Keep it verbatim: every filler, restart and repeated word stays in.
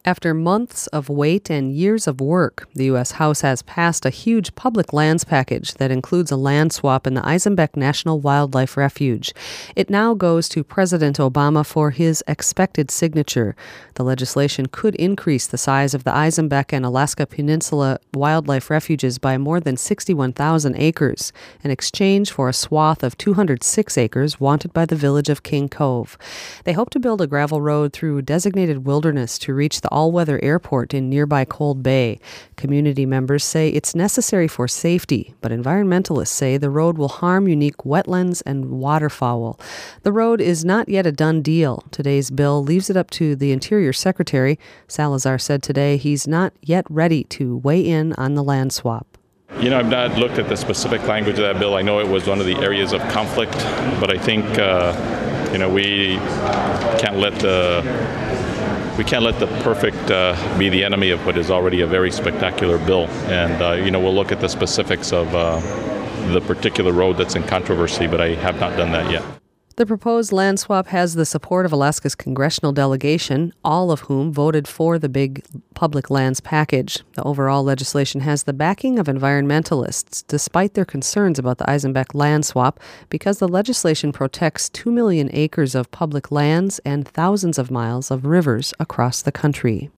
After months of wait and years of work, the U S House has passed a huge public lands package that includes a land swap in the Eisenbeck National Wildlife Refuge. It now goes to President Obama for his expected signature. The legislation could increase the size of the Eisenbeck and Alaska Peninsula wildlife refuges by more than sixty-one thousand acres, in exchange for a swath of two hundred six acres wanted by the village of King Cove. They hope to build a gravel road through designated wilderness to reach the all-weather airport in nearby Cold Bay. Community members say it's necessary for safety, but environmentalists say the road will harm unique wetlands and waterfowl. The road is not yet a done deal. Today's bill leaves it up to the Interior Secretary. Salazar said today he's not yet ready to weigh in on the land swap. You know, I've not looked at the specific language of that bill. I know it was one of the areas of conflict, but I think, uh, you know, we can't let the We can't let the perfect uh, be the enemy of what is already a very spectacular bill. And, uh, you know, we'll look at the specifics of uh, the particular road that's in controversy, but I have not done that yet. The proposed land swap has the support of Alaska's congressional delegation, all of whom voted for the big public lands package. The overall legislation has the backing of environmentalists, despite their concerns about the Eisenbeck land swap, because the legislation protects two million acres of public lands and thousands of miles of rivers across the country.